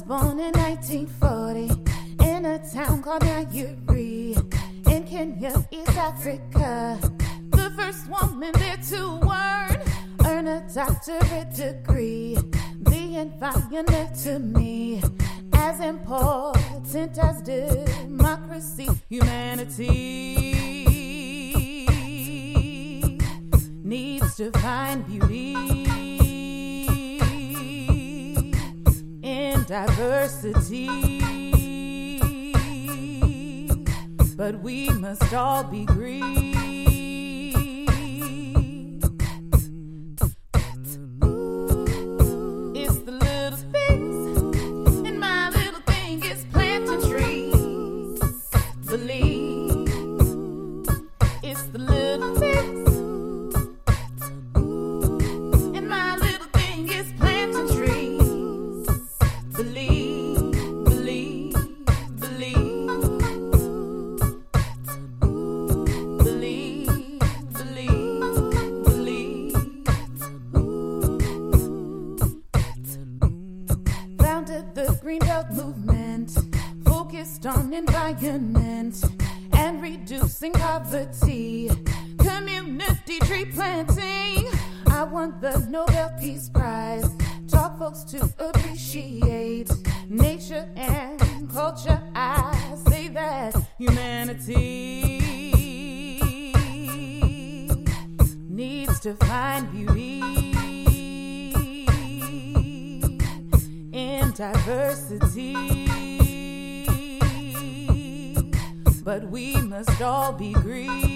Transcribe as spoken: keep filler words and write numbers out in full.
born in nineteen forty in a town called Nyeri in Kenya, East Africa. The first woman there to learn, earn a doctorate degree. The environment to me as important as democracy. Humanity needs to find beauty in diversity, but we must all be green. It's the little things, and my little thing is planting trees. Believe it's the little things, and my little thing is planting trees. Believe, believe, believe, believe, believe, believe. Founded the Greenbelt movement, focused on environment and reducing poverty, community tree planting. I won the Nobel Peace Prize, taught folks to appreciate nature and culture. I say that humanity needs to find beauty in diversity, but we must all be green.